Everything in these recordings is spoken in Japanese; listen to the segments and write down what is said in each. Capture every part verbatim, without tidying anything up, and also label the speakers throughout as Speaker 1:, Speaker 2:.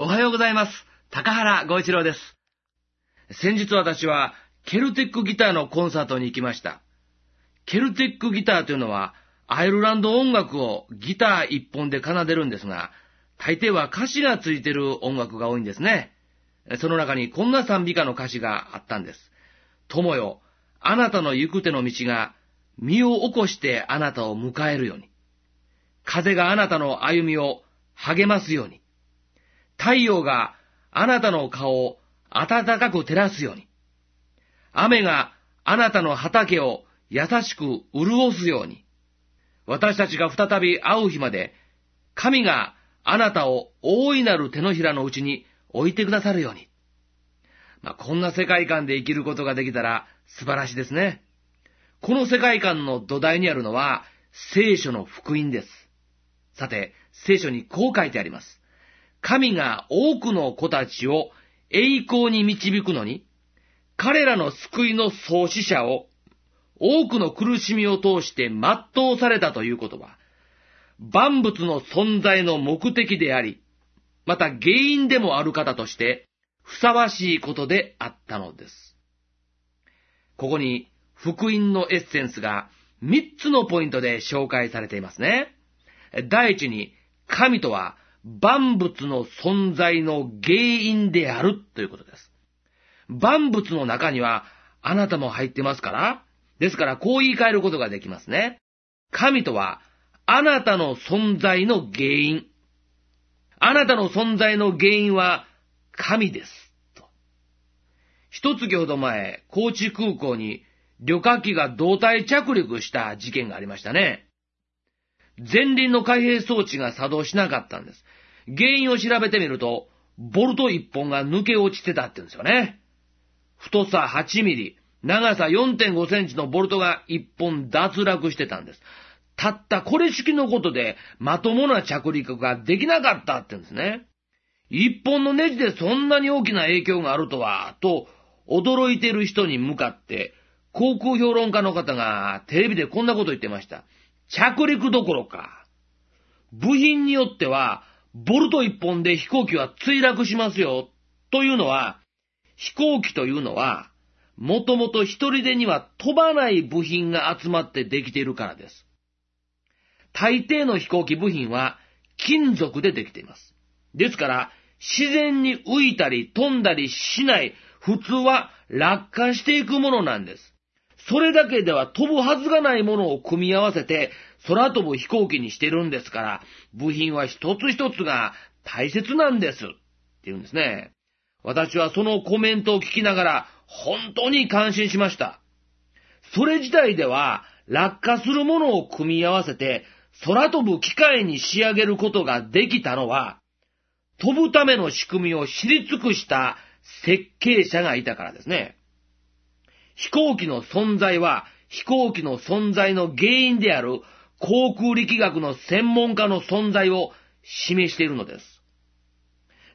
Speaker 1: おはようございます。高原剛一郎です。先日私はケルテックギターのコンサートに行きました。ケルテックギターというのはアイルランド音楽をギター一本で奏でるんですが、大抵は歌詞がついてる音楽が多いんですね。その中にこんな賛美歌の歌詞があったんです。友よ、あなたの行く手の道が身を起こしてあなたを迎えるように。風があなたの歩みを励ますように。太陽があなたの顔を暖かく照らすように。雨があなたの畑を優しく潤すように。私たちが再び会う日まで、神があなたを大いなる手のひらのうちに置いてくださるように。まあ、こんな世界観で生きることができたら素晴らしいですね。この世界観の土台にあるのは聖書の福音です。さて、聖書にこう書いてあります。神が多くの子たちを栄光に導くのに、彼らの救いの創始者を多くの苦しみを通して全うされたということは、万物の存在の目的であり、また原因でもある方としてふさわしいことであったのです。ここに福音のエッセンスがみっつのポイントで紹介されていますね。第一に、神とは万物の存在の原因であるということです。万物の中にはあなたも入ってますから、ですからこう言い換えることができますね。神とはあなたの存在の原因。あなたの存在の原因は神です。と。一月ほど前、高知空港に旅客機が胴体着陸した事件がありましたね。前輪の開閉装置が作動しなかったんです。原因を調べてみると、ボルトいっぽんが抜け落ちてたって言うんですよね。太さはちミリ、長さ よんてんごセンチのボルトがいっぽん脱落してたんです。たったこれ式のことでまともな着陸ができなかったって言うんですね。一本のネジでそんなに大きな影響があるとは、と驚いている人に向かって、航空評論家の方がテレビでこんなこと言ってました。着陸どころか。部品によっては、ボルト一本で飛行機は墜落しますよ。というのは、飛行機というのは、もともと一人でには飛ばない部品が集まってできているからです。大抵の飛行機部品は金属でできています。ですから、自然に浮いたり飛んだりしない、普通は落下していくものなんです。それだけでは飛ぶはずがないものを組み合わせて空飛ぶ飛行機にしてるんですから、部品は一つ一つが大切なんですって言うんですね。私はそのコメントを聞きながら本当に感心しました。それ自体では落下するものを組み合わせて空飛ぶ機械に仕上げることができたのは、飛ぶための仕組みを知り尽くした設計者がいたからですね。飛行機の存在は飛行機の存在の原因である航空力学の専門家の存在を示しているのです。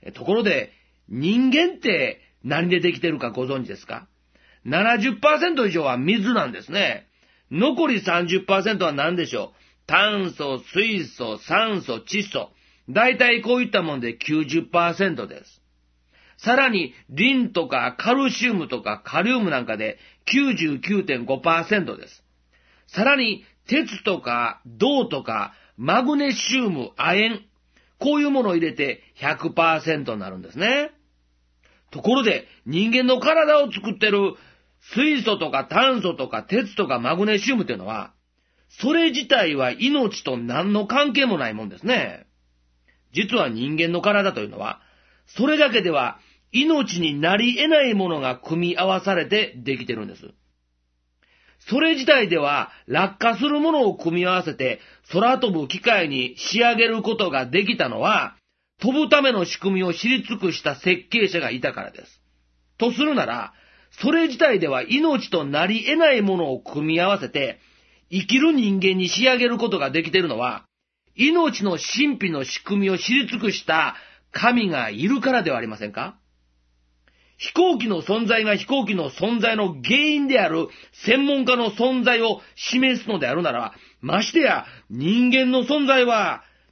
Speaker 1: ところで人間って何でできているかご存知ですか？ ななじゅっパーセント 以上は水なんですね。残り さんじゅっパーセント は何でしょう？炭素、水素、酸素、窒素。だいたいこういったもんで きゅうじゅっパーセント です。さらに、リンとかカルシウムとかカリウムなんかで きゅうじゅうきゅうてんごパーセント です。さらに、鉄とか銅とかマグネシウム、亜鉛、こういうものを入れて ひゃくパーセント になるんですね。ところで、人間の体を作ってる水素とか炭素とか鉄とかマグネシウムっていうのは、それ自体は命と何の関係もないもんですね。実は人間の体というのは、それだけでは命になり得ないものが組み合わされてできてるんです。それ自体では落下するものを組み合わせて空飛ぶ機械に仕上げることができたのは、飛ぶための仕組みを知り尽くした設計者がいたからです。とするなら、それ自体では命となり得ないものを組み合わせて、生きる人間に仕上げることができているのは、命の神秘の仕組みを知り尽くした神がいるからではありませんか？飛行機の存在が飛行機の存在の原因である専門家の存在を示すのであるならば、ましてや人間の存在は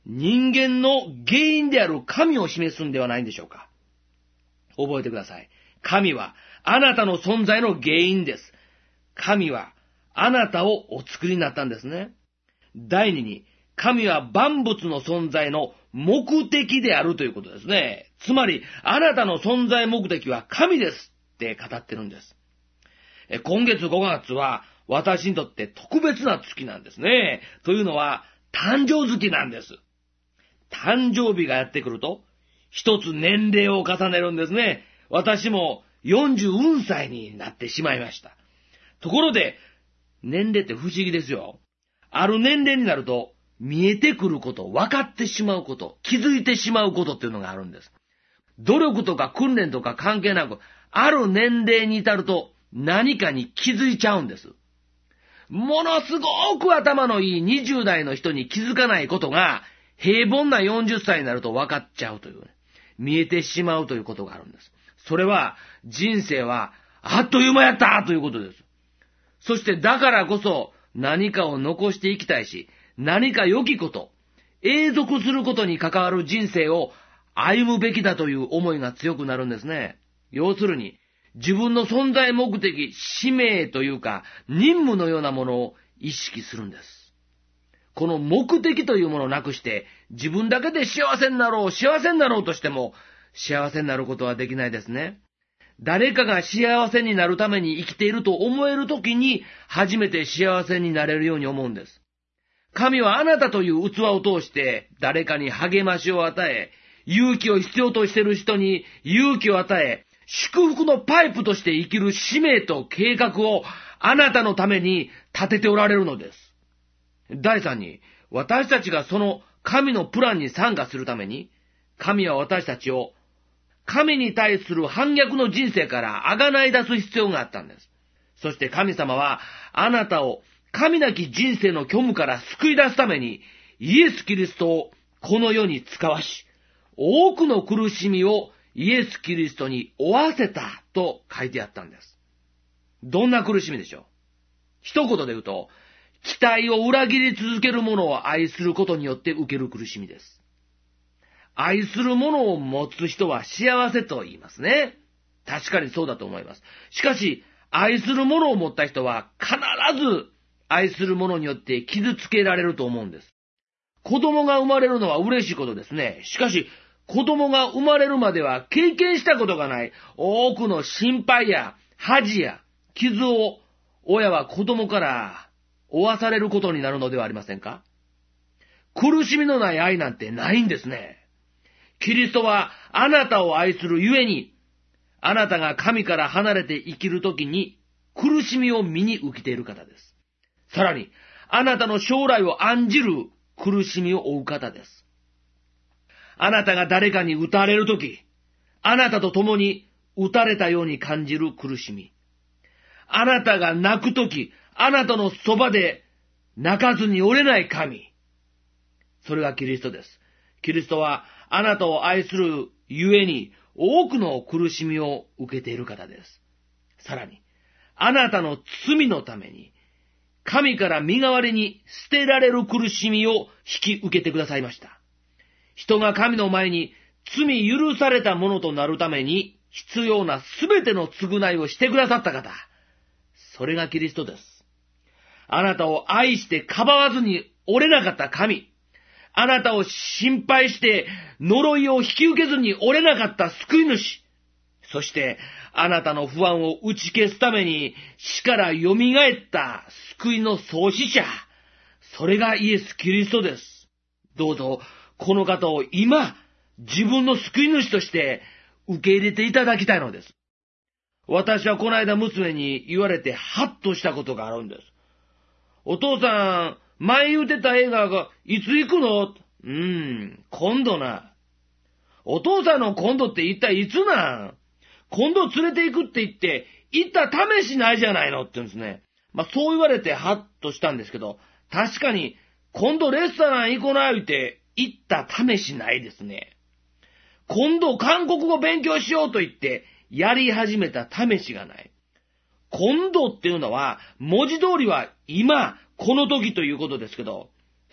Speaker 1: 人間の原因である神を示すんではないんでしょうか。覚えてください。神はあなたの存在の原因です。神はあなたをお作りになったんですね。第二に、神は万物の存在の目的であるということですね。つまり、あなたの存在目的は神ですって語ってるんです。今月ごがつは私にとって特別な月なんですね。というのは、誕生月なんです。誕生日がやってくると、一つ年齢を重ねるんですね。私もよんじゅううんさいになってしまいました。ところで、年齢って不思議ですよ。ある年齢になると、見えてくること、分かってしまうこと、気づいてしまうことっていうのがあるんです。努力とか訓練とか関係なく、ある年齢に至ると何かに気づいちゃうんです。ものすごく頭のいいにじゅう代の人に気づかないことが、平凡なよんじゅっさいになると分かっちゃうという、ね、見えてしまうということがあるんです。それは、人生はあっという間やったということです。そしてだからこそ何かを残していきたいし、何か良きこと、永続することに関わる人生を歩むべきだという思いが強くなるんですね。要するに、自分の存在目的、使命というか、任務のようなものを意識するんです。この目的というものをなくして、自分だけで幸せになろう、幸せになろうとしても、幸せになることはできないですね。誰かが幸せになるために生きていると思えるときに、初めて幸せになれるように思うんです。神はあなたという器を通して誰かに励ましを与え、勇気を必要としている人に勇気を与え、祝福のパイプとして生きる使命と計画をあなたのために立てておられるのです。第三に、私たちがその神のプランに参加するために、神は私たちを神に対する反逆の人生から贖い出す必要があったんです。そして神様はあなたを神なき人生の虚無から救い出すためにイエス・キリストをこの世に使わし、多くの苦しみをイエス・キリストに負わせたと書いてあったんです。どんな苦しみでしょう。一言で言うと、期待を裏切り続ける者を愛することによって受ける苦しみです。愛する者を持つ人は幸せと言いますね。確かにそうだと思います。しかし、愛する者を持った人は必ず愛する者によって傷つけられると思うんです。子供が生まれるのは嬉しいことですね。しかし、子供が生まれるまでは経験したことがない多くの心配や恥や傷を親は子供から負わされることになるのではありませんか？苦しみのない愛なんてないんですね。キリストはあなたを愛するゆえに、あなたが神から離れて生きるときに苦しみを身に受けている方です。さらに、あなたの将来を案じる苦しみを負う方です。あなたが誰かに撃たれるとき、あなたと共に撃たれたように感じる苦しみ。あなたが泣くとき、あなたのそばで泣かずに折れない神。それがキリストです。キリストはあなたを愛するゆえに多くの苦しみを受けている方です。さらに、あなたの罪のために、神から身代わりに捨てられる苦しみを引き受けてくださいました。人が神の前に罪許されたものとなるために必要なすべての償いをしてくださった方。それがキリストです。あなたを愛してかばわずに折れなかった神。あなたを心配して呪いを引き受けずに折れなかった救い主。そして、あなたの不安を打ち消すために死から蘇った救いの創始者。それがイエス・キリストです。どうぞ、この方を今、自分の救い主として受け入れていただきたいのです。私はこの間娘に言われてハッとしたことがあるんです。お父さん、前言うてた映画がいつ行くの？うーん、今度な。お父さんの今度って一体いつなん？今度連れて行くって言って、行った試しないじゃないのって言うんですね。まあそう言われてハッとしたんですけど、確かに今度レストラン行こな言うて行った試しないですね。今度韓国語勉強しようと言ってやり始めた試しがない。今度っていうのは文字通りは今この時ということですけど、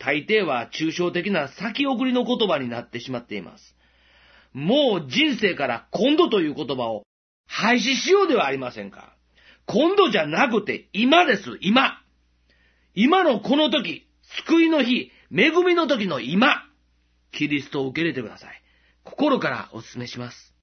Speaker 1: 大抵は抽象的な先送りの言葉になってしまっています。もう人生から今度という言葉を廃止しようではありませんか。今度じゃなくて今です、今。今のこの時、救いの日、恵みの時の今。キリストを受け入れてください。心からお勧めします。